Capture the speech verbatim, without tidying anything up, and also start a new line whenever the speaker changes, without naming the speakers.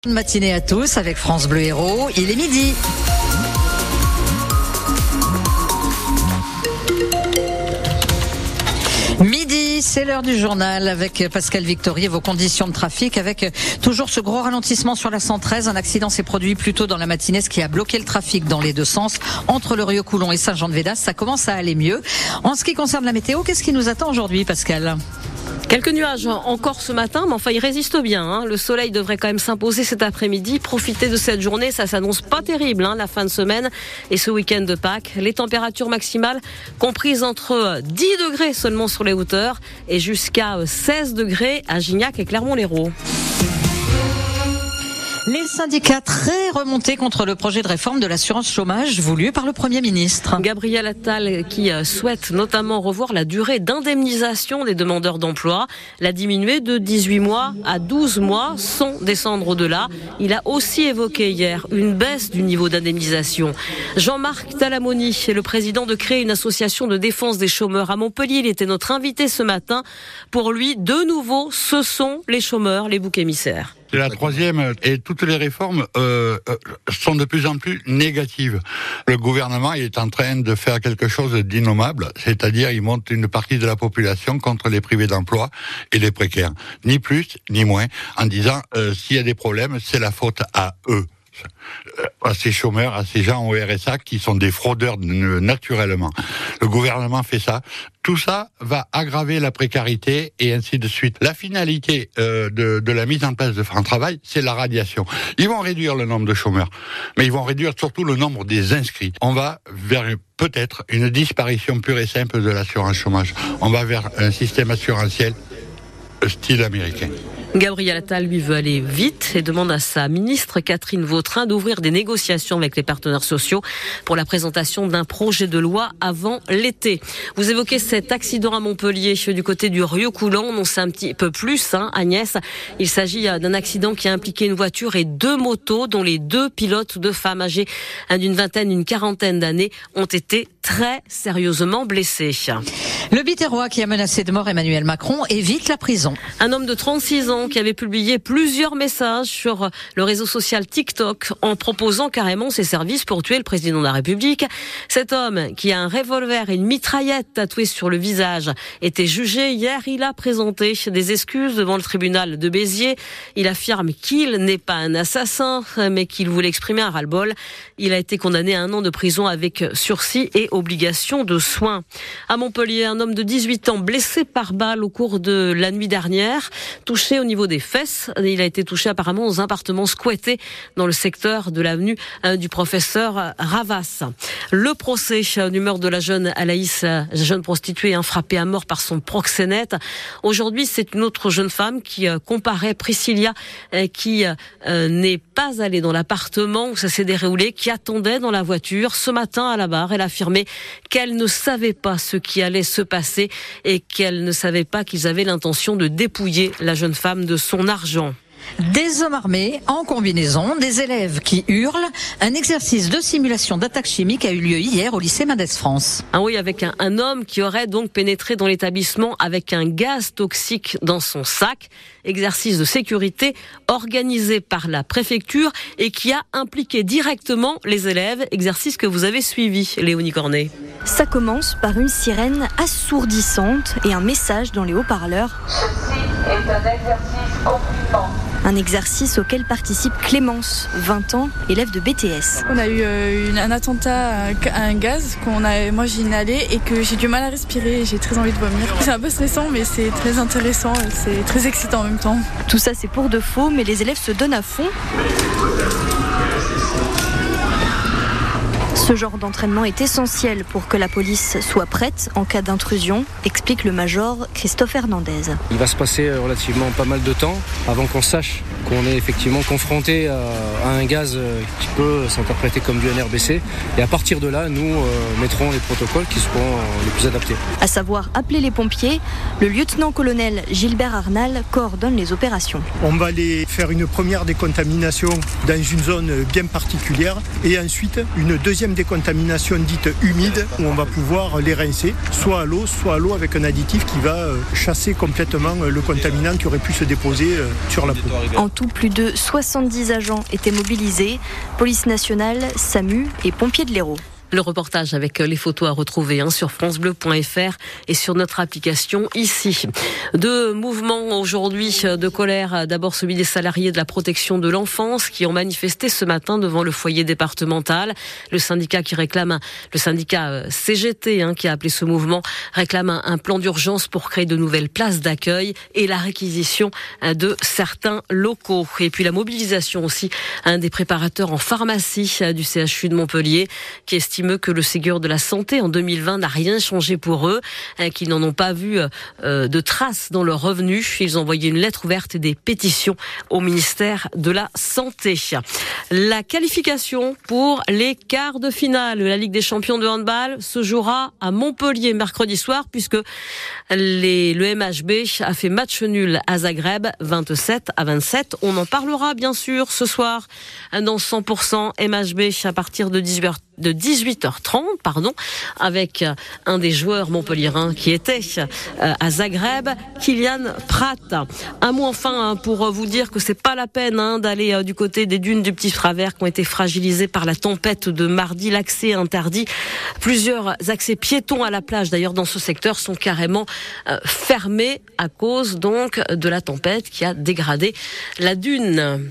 Bonne matinée à tous avec France Bleu Héros, il est midi. Midi, c'est l'heure du journal avec Pascal Victory et vos conditions de trafic avec toujours ce gros ralentissement sur la cent treize. Un accident s'est produit plus tôt dans la matinée, ce qui a bloqué le trafic dans les deux sens entre le Rieux-Coulon et Saint-Jean-de-Védas. Ça commence à aller mieux. En ce qui concerne la météo, qu'est-ce qui nous attend aujourd'hui, Pascal ?
Quelques nuages encore ce matin, mais enfin, ils résistent bien. Hein. Le soleil devrait quand même s'imposer cet après-midi. Profitez de cette journée, ça s'annonce pas terrible, hein, la fin de semaine et ce week-end de Pâques. Les températures maximales comprises entre dix degrés seulement sur les hauteurs et jusqu'à seize degrés à Gignac et Clermont-Lérault.
Les syndicats très remontés contre le projet de réforme de l'assurance chômage voulu par le Premier ministre.
Gabriel Attal qui souhaite notamment revoir la durée d'indemnisation des demandeurs d'emploi, la diminuer de dix-huit mois à douze mois sans descendre au-delà. Il a aussi évoqué hier une baisse du niveau d'indemnisation. Jean-Marc Talamoni est le président de créer une association de défense des chômeurs à Montpellier. Il était notre invité ce matin. Pour lui, de nouveau, ce sont les chômeurs, les boucs émissaires.
C'est la troisième, et toutes les réformes euh, sont de plus en plus négatives. Le gouvernement il est en train de faire quelque chose d'innommable, c'est-à-dire il monte une partie de la population contre les privés d'emploi et les précaires. Ni plus, ni moins, en disant euh, s'il y a des problèmes, c'est la faute à eux. À ces chômeurs, à ces gens au R S A qui sont des fraudeurs naturellement. Le gouvernement fait ça. Tout ça va aggraver la précarité et ainsi de suite. La finalité euh, de, de la mise en place de France Travail, c'est la radiation. Ils vont réduire le nombre de chômeurs, mais ils vont réduire surtout le nombre des inscrits. On va vers peut-être une disparition pure et simple de l'assurance chômage. On va vers un système assurantiel style américain.
Gabriel Attal, lui, veut aller vite et demande à sa ministre Catherine Vautrin d'ouvrir des négociations avec les partenaires sociaux pour la présentation d'un projet de loi avant l'été. Vous évoquez cet accident à Montpellier du côté du Rieux-Coulon. On sait un petit peu plus, hein, Agnès. Il s'agit d'un accident qui a impliqué une voiture et deux motos dont les deux pilotes, deux femmes âgées d'une vingtaine, d'une quarantaine d'années, ont été très sérieusement blessées.
Le Biterrois qui a menacé de mort Emmanuel Macron évite la prison.
Un homme de trente-six ans qui avait publié plusieurs messages sur le réseau social TikTok en proposant carrément ses services pour tuer le président de la République. Cet homme, qui a un revolver et une mitraillette tatouée sur le visage, était jugé hier. Il a présenté des excuses devant le tribunal de Béziers. Il affirme qu'il n'est pas un assassin, mais qu'il voulait exprimer un ras-le-bol. Il a été condamné à un an de prison avec sursis et obligation de soins. À Montpellier, un homme de dix-huit ans blessé par balle au cours de la nuit dernière, touché au niveau des fesses. Il a été touché apparemment aux appartements squattés dans le secteur de l'avenue du professeur Ravas. Le procès du meurtre de la jeune Alaïs, jeune prostituée frappée à mort par son proxénète. Aujourd'hui, c'est une autre jeune femme qui comparait, Priscilla, qui n'est pas allée dans l'appartement où ça s'est déroulé, qui attendait dans la voiture. Ce matin, à la barre, elle a affirmé qu'elle ne savait pas ce qui allait se passer et qu'elle ne savait pas qu'ils avaient l'intention de dépouiller la jeune femme de son argent.
Des hommes armés en combinaison, des élèves qui hurlent. Un exercice de simulation d'attaque chimique a eu lieu hier au lycée Mendes France.
Ah oui, avec un, un homme qui aurait donc pénétré dans l'établissement avec un gaz toxique dans son sac. Exercice de sécurité organisé par la préfecture et qui a impliqué directement les élèves. Exercice que vous avez suivi, Léonie Cornet.
Ça commence par une sirène assourdissante et un message dans les haut-parleurs.
Ceci est un exercice comprimant.
Un exercice auquel participe Clémence, vingt ans, élève de B T S.
On a eu euh, une, un attentat à un gaz qu'on a, moi j'ai inhalé et que j'ai du mal à respirer et j'ai très envie de vomir. C'est un peu stressant mais c'est très intéressant, c'est très excitant en même temps.
Tout ça c'est pour de faux mais les élèves se donnent à fond. Ce genre d'entraînement est essentiel pour que la police soit prête en cas d'intrusion, explique le major Christophe Hernandez.
Il va se passer relativement pas mal de temps avant qu'on sache qu'on est effectivement confronté à, à un gaz qui peut s'interpréter comme du N R B C. Et à partir de là, nous euh, mettrons les protocoles qui seront euh, les plus adaptés.
À savoir appeler les pompiers, le lieutenant-colonel Gilbert Arnal coordonne les opérations.
On va aller faire une première décontamination dans une zone bien particulière et ensuite une deuxième décontamination des contaminations dites humides où on va pouvoir les rincer, soit à l'eau, soit à l'eau avec un additif qui va chasser complètement le contaminant qui aurait pu se déposer sur la peau.
En tout, plus de soixante-dix agents étaient mobilisés, police nationale, SAMU et pompiers de l'Hérault.
Le reportage avec les photos à retrouver hein, sur francebleu point f r et sur notre application ici. Deux mouvements aujourd'hui de colère. D'abord celui des salariés de la protection de l'enfance qui ont manifesté ce matin devant le foyer départemental. Le syndicat qui réclame, le syndicat C G T hein, qui a appelé ce mouvement, réclame un, un plan d'urgence pour créer de nouvelles places d'accueil et la réquisition de certains locaux. Et puis la mobilisation aussi un des préparateurs en pharmacie du C H U de Montpellier qui estime que le Ségur de la santé en deux mille vingt n'a rien changé pour eux, qu'ils n'en ont pas vu euh, de traces dans leurs revenus. Ils ont envoyé une lettre ouverte et des pétitions au ministère de la Santé. La qualification pour les quarts de finale de la Ligue des champions de handball se jouera à Montpellier mercredi soir puisque les, le M H B a fait match nul à Zagreb vingt-sept à vingt-sept. On en parlera bien sûr ce soir dans cent pour cent M H B à partir de dix-huit heures de dix-huit heures trente, pardon, avec un des joueurs montpelliérains qui était à Zagreb, Kylian Pratt. Un mot enfin pour vous dire que c'est pas la peine hein, d'aller du côté des dunes du Petit Travers qui ont été fragilisées par la tempête de mardi. L'accès est interdit. Plusieurs accès piétons à la plage, d'ailleurs, dans ce secteur, sont carrément euh, fermés à cause donc de la tempête qui a dégradé la dune.